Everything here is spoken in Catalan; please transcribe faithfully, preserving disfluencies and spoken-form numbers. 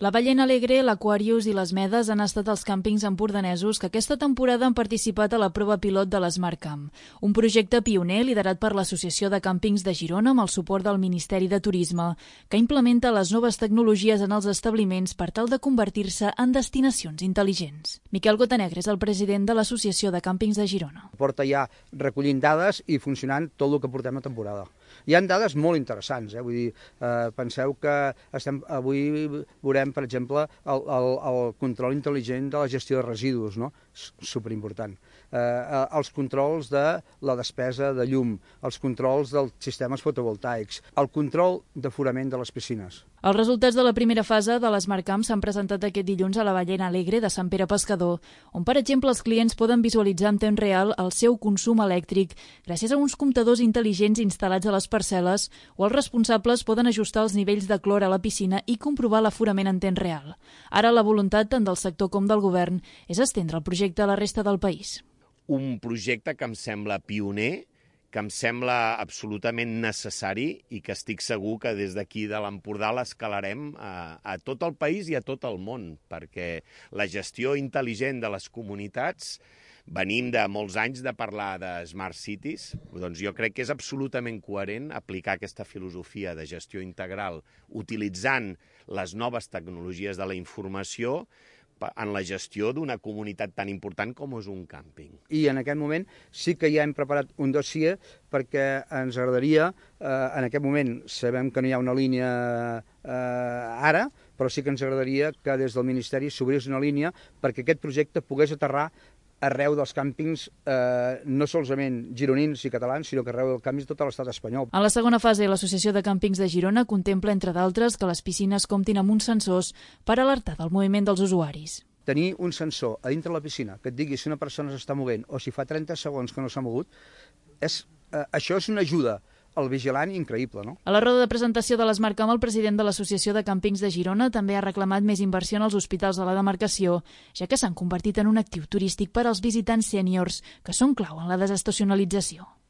La Ballena Alegre, l'Aquarius i les Medes han estat els càmpings empordanesos que aquesta temporada han participat a la prova pilot de l'Smart Camp, un projecte pioner liderat per l'Associació de Càmpings de Girona amb el suport del Ministeri de Turisme, que implementa les noves tecnologies en els establiments per tal de convertir-se en destinacions intel·ligents. Miquel Gotanegre és el president de l'Associació de Càmpings de Girona. Porta ja recollint dades i funcionant tot el que portem a temporada. Hi ha dades molt interessants, eh? Vull dir, eh, penseu que estem, avui veurem, per exemple, el, el, el control intel·ligent de la gestió de residus, no? Superimportant. Eh, els controls de la despesa de llum, els controls dels sistemes fotovoltaics, el control d'aforament de les piscines. Els resultats de la primera fase de l'Smart Camp s'han presentat aquest dilluns a la Ballena Alegre de Sant Pere Pescador, on, per exemple, els clients poden visualitzar en temps real el seu consum elèctric gràcies a uns comptadors intel·ligents instal·lats a les parcel·les, o els responsables poden ajustar els nivells de clor a la piscina i comprovar l'aforament en temps real. Ara la voluntat tant del sector com del govern és estendre el projecte a la resta del país. Un projecte que em sembla pioner, que em sembla absolutament necessari i que estic segur que des d'aquí de l'Empordà l'escalarem a, a tot el país i a tot el món, perquè la gestió intel·ligent de les comunitats, venim de molts anys de parlar de Smart Cities, doncs jo crec que és absolutament coherent aplicar aquesta filosofia de gestió integral utilitzant les noves tecnologies de la informació en la gestió d'una comunitat tan important com és un càmping. I en aquest moment sí que ja hem preparat un dossier perquè ens agradaria, eh, en aquest moment sabem que no hi ha una línia eh, ara, però sí que ens agradaria que des del Ministeri s'obrís una línia perquè aquest projecte pogués aterrar arreu dels càmpings, eh, no solament gironins i catalans, sinó que arreu del càmping de tot l'estat espanyol. En la segona fase, l'Associació de Càmpings de Girona contempla, entre d'altres, que les piscines comptin amb uns sensors per alertar del moviment dels usuaris. Tenir un sensor a dintre la piscina que et digui si una persona s'està movent o si fa trenta segons que no s'ha mogut, és, eh, això és una ajuda al vigilant increïble, no? A la roda de presentació de l'Smart Camp, el president de l'Associació de Càmpings de Girona també ha reclamat més inversió en els hospitals de la demarcació, ja que s'han convertit en un actiu turístic per als visitants sèniors, que són clau en la desestacionalització.